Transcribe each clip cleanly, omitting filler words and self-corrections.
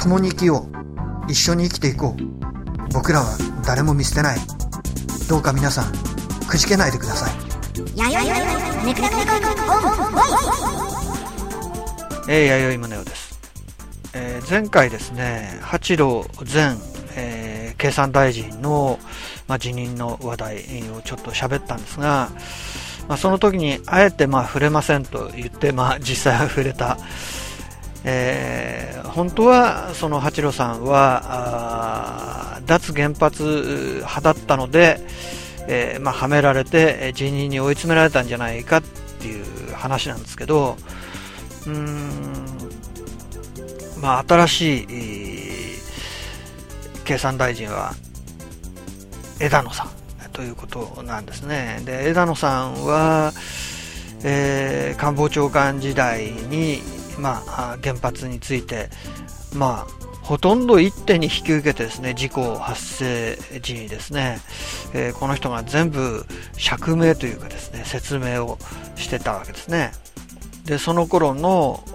共に生きよう。一緒に生きていこう。僕らは誰も見捨てない。どうか皆さんくじけないでください。弥生宗男です。前回ですね、八郎前、経産大臣の、辞任の話題をちょっと喋ったんですが、その時にあえて触れませんと言って、実際は触れた。本当はその八郎さんは脱原発派だったので、はめられて辞任に追い詰められたんじゃないかっていう話なんですけど、新しい、経産大臣は枝野さんということなんですね。で、枝野さんは、官房長官時代に原発についてほとんど一手に引き受けてですね、事故発生時にですね、この人が全部釈明というかですね、説明をしてたわけですね。で、その頃の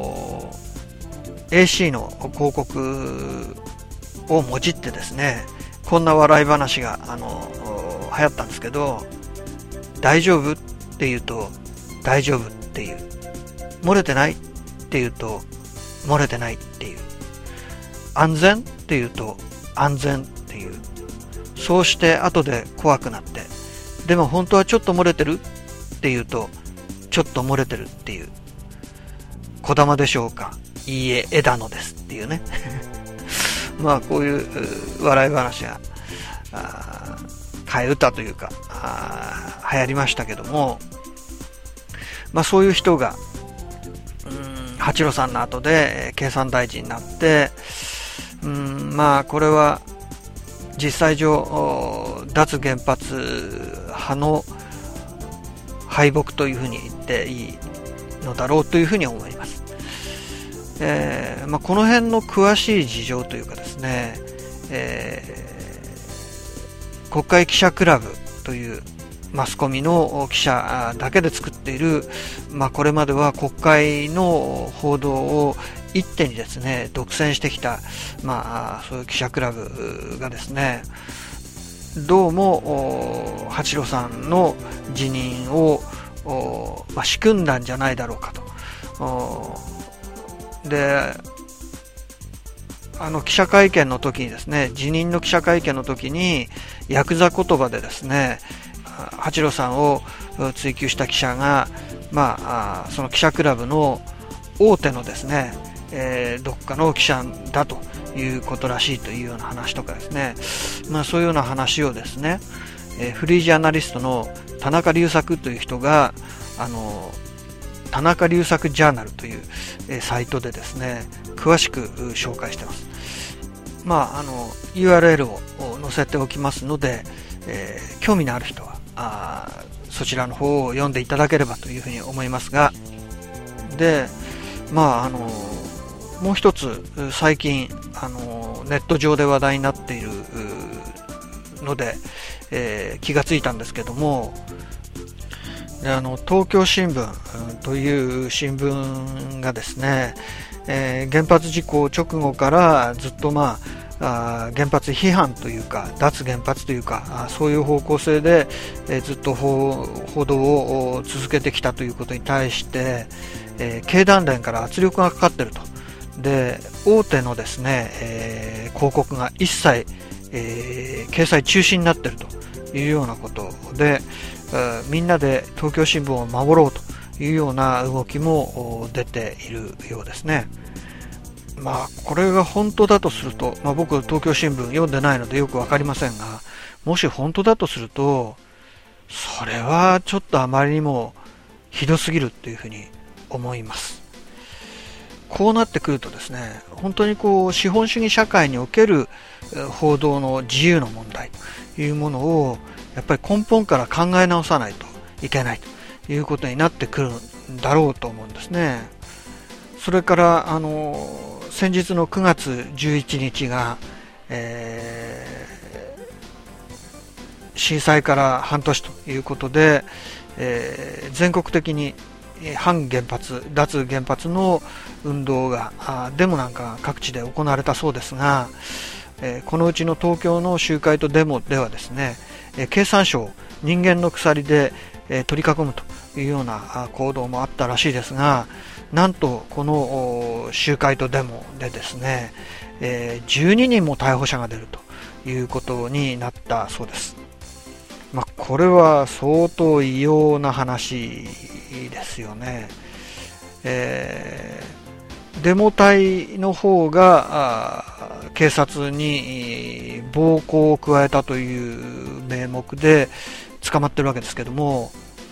AC の広告をもじってですね、こんな笑い話が流行ったんですけど、大丈夫って言うと大丈夫っていう、漏れてないって言うと漏れてないっていう、安全って言うと安全っていう、そうして後で怖くなって、でも本当はちょっと漏れてるって言うとちょっと漏れてるっていう、小玉でしょうか、いいえ枝野ですっていうねこういう笑い話が替え歌というか流行りましたけども、そういう人が八郎さんの後で経産大臣になって、これは実際上脱原発派の敗北というふうに言っていいのだろうというふうに思います。この辺の詳しい事情というかですね、国会記者クラブというマスコミの記者だけで作っている、これまでは国会の報道を一手にですね独占してきた、そういう記者クラブがですね、どうも八郎さんの辞任を仕組んだんじゃないだろうかと。で、記者会見の時にですね、辞任の記者会見の時にヤクザ言葉でですね、八郎さんを追及した記者が、その記者クラブの大手のですね、どっかの記者だということらしいというような話とかですね、そういうような話をですね、フリージャーナリストの田中隆作という人が田中隆作ジャーナルという、サイトでですね詳しく紹介しています。URL を載せておきますので、興味のある人はそちらの方を読んでいただければというふうに思いますが、で、もう一つ最近ネット上で話題になっているので、気がついたんですけども、東京新聞という新聞がですね、原発事故直後からずっと原発批判というか脱原発というかそういう方向性で、ずっと報道を続けてきたということに対して、経団連から圧力がかかっていると。で、大手のですね、広告が一切、掲載中止になっているというようなことで、みんなで東京新聞を守ろうというような動きも出ているようですね。これが本当だとすると、僕東京新聞読んでないのでよくわかりませんが、もし本当だとするとそれはちょっとあまりにもひどすぎるというふうに思います。こうなってくるとですね、本当に資本主義社会における報道の自由の問題というものをやっぱり根本から考え直さないといけないということになってくるんだろうと思うんですね。それから先日の9月11日が、震災から半年ということで、全国的に反原発、脱原発の運動がデモなんか各地で行われたそうですが、このうちの東京の集会とデモではですね、経産省を人間の鎖で取り囲むというような行動もあったらしいですが、なんとこの集会とデモでですね、12人も逮捕者が出るということになったそうです。これは相当異様な話ですよね。デモ隊の方が警察に暴行を加えたという名目で捕まってるわけですけども、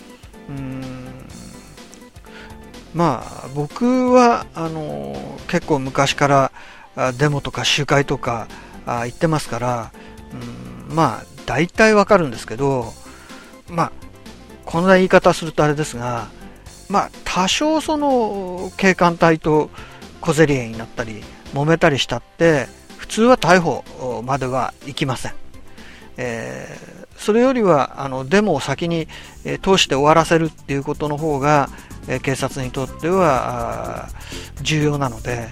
僕は結構昔からデモとか集会とか行ってますから、大体わかるんですけど、こんな言い方するとあれですが、多少その警官隊と小競り合いになったり揉めたりしたって普通は逮捕まではいきません。それよりはデモを先に通して終わらせるっていうことの方が警察にとっては重要なので、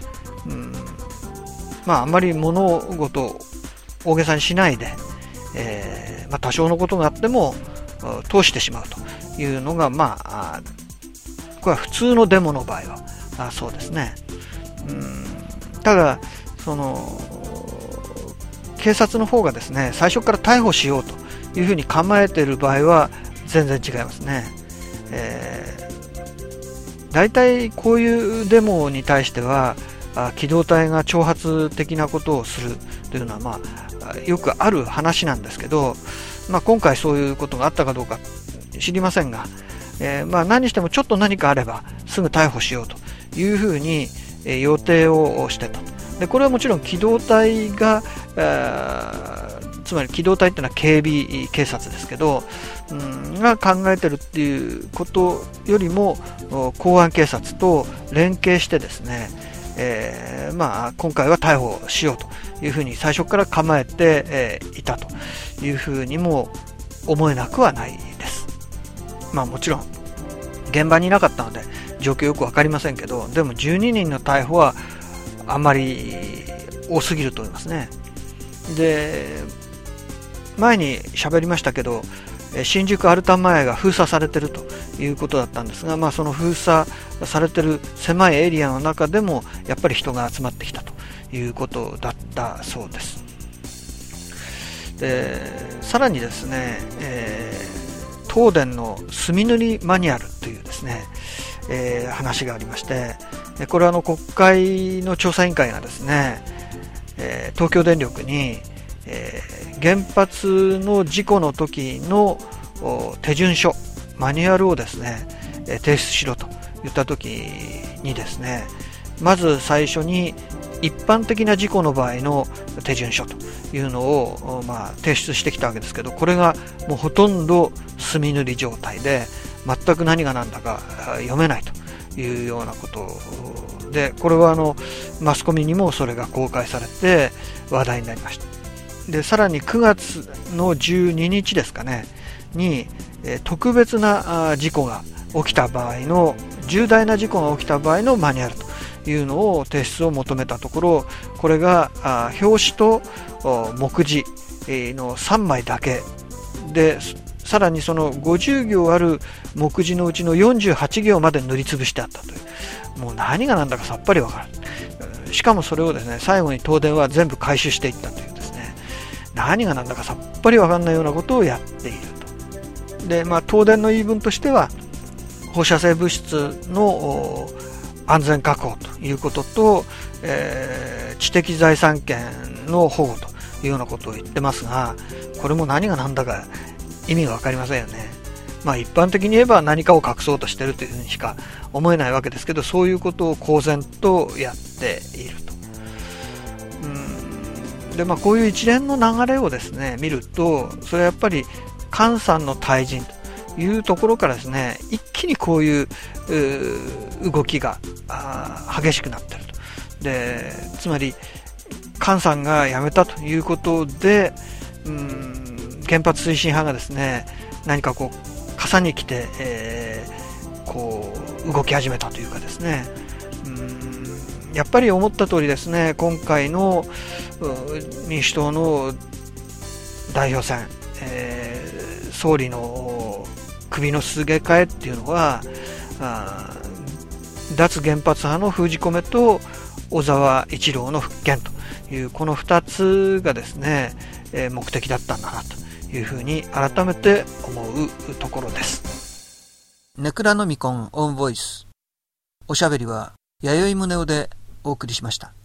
あんまり物事を大げさにしないで、多少のことがあっても通してしまうというのが、これは普通のデモの場合はそうですね。ただその警察の方がですね、最初から逮捕しようというふうに構えている場合は全然違いますね。大体こういうデモに対しては機動隊が挑発的なことをするというのは、よくある話なんですけど、今回そういうことがあったかどうか知りませんが、何にしてもちょっと何かあればすぐ逮捕しようというふうに予定をしてと。でこれはもちろん機動隊が、つまり機動隊っていうのは警備警察ですけど、が考えてるっていうことよりも公安警察と連携してですね、今回は逮捕しようというふうに最初から構えて、いたというふうにも思えなくはないです。もちろん現場にいなかったので状況よく分かりませんけど、でも12人の逮捕はあんまり多すぎると思いますね。で前に喋りましたけど、新宿アルタ前が封鎖されているということだったんですが、その封鎖されている狭いエリアの中でもやっぱり人が集まってきたということだったそうです。でさらにですね、東電の墨塗りマニュアルというですね、話がありまして、これは国会の調査委員会がですね、東京電力に、原発の事故の時の手順書マニュアルをですね、提出しろと言った時にですね、まず最初に一般的な事故の場合の手順書というのを、提出してきたわけですけど、これがもうほとんど墨塗り状態で全く何が何だか読めないというようなことで、これはマスコミにもそれが公開されて話題になりました。でさらに9月の12日ですかねに、特別な事故が起きた場合の重大な事故が起きた場合のマニュアルというのを提出を求めたところ、これが表紙と目次の3枚だけで、さらにその50行ある目次のうちの48行まで塗りつぶしてあったという、もう何が何だかさっぱりわからない。しかもそれをですね、最後に東電は全部回収していったというですね、何が何だかさっぱりわかんないようなことをやっていると。で、東電の言い分としては放射性物質の安全確保ということと、知的財産権の保護というようなことを言ってますが、これも何が何だか意味が分かりませんよね。一般的に言えば何かを隠そうとしているというふうにしか思えないわけですけど、そういうことを公然とやっていると。でこういう一連の流れをですね見ると、それはやっぱり菅さんの退陣というところからですね、一気にこういう動きが激しくなっていると。でつまり菅さんが辞めたということで、原発推進派がですね、何かこう傘に来て、 動き始めたというかですね、やっぱり思った通りですね、今回の民主党の代表選、総理の首のすげ替えっていうのは、脱原発派の封じ込めと小沢一郎の復権というこの2つがですね、目的だったんだなというふうに改めて思うところです。ネクラノミコンオンボイス、おしゃべりは弥生宗男でお送りしました。